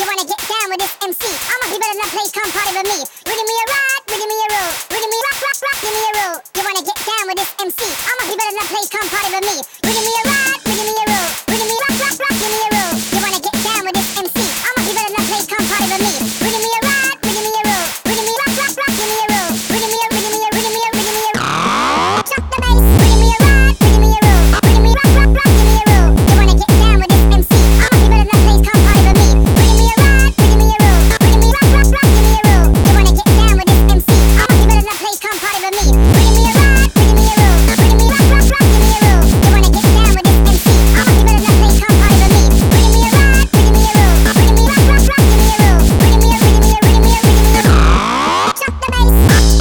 wanna get down with this MC? All my people in the place come party with me. Ready me a ride, ready me a roll. Ready me rock, rock, rock, give me a roll. You wanna get down with this MC? All my people in the place come party with me. Ready me a ride, ready me a roll. Ready me rock, rock, rock, give me a roll. You wanna get down with this MC? All my people in the place come party with me. Ready me a ride, ready me a roll. Ready me rock, rock, rock, give me a roll. Ready me a, ready me a, ready me a, ready me a. Drop the bass. Ready me a ride, ready me a roll. Ready me rock, rock, rock, give me a roll. You wanna get down with this MC? All my people in the place come party with me. Ready me a ride, ready me a roll. Ready me rock, rock, rock, give me a roll. You wanna get down with this MC? All my people in the place come party with me. Ready me a ride, ready me a roll. Ready me rock, rock, rock, give me a roll. You wanna get down with this MC? All my people in the place come party with me. Ready me a ride, ready me a roll. Ready me rock, rock, rock, give me a roll. Ready me a, ready me a, ready me a, ready me a. Drop the bass.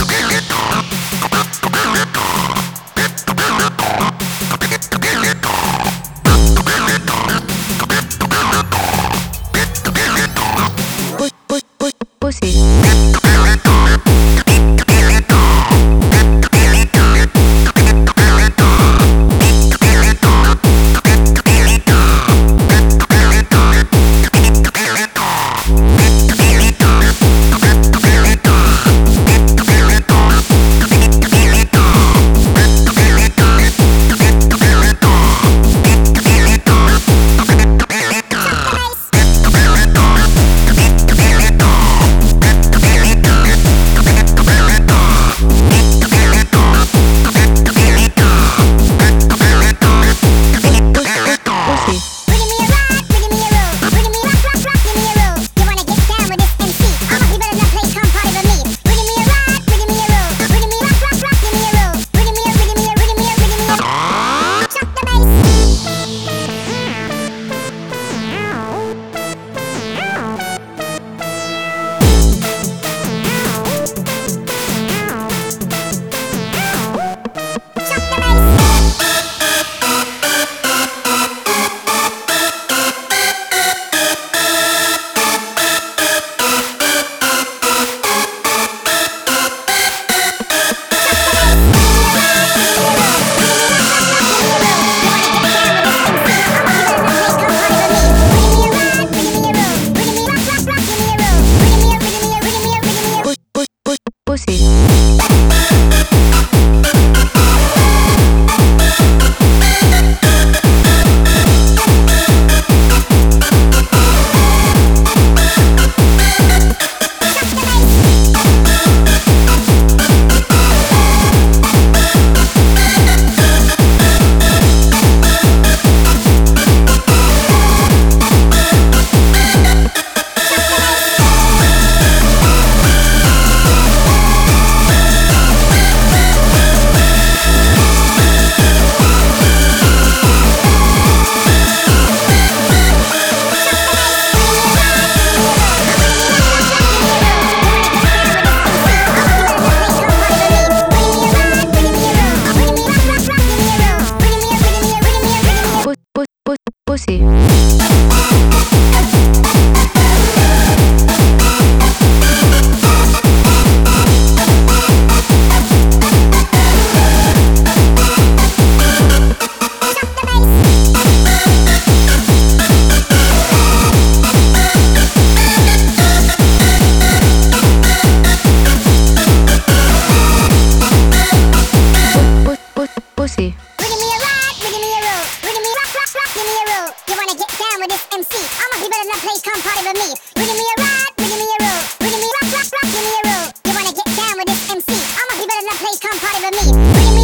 Pussy. Pussy. Pussy. Ready me a ride, ready me a roll. Ready me rock, rock, rock, give me a roll. You wanna get down with this MC? All my people in the place come party with me. Ready me a ride, ready me a roll. Ready me rock, rock, rock, give me a roll. You wanna get down with this MC? All my people in the place come party with me. Ready me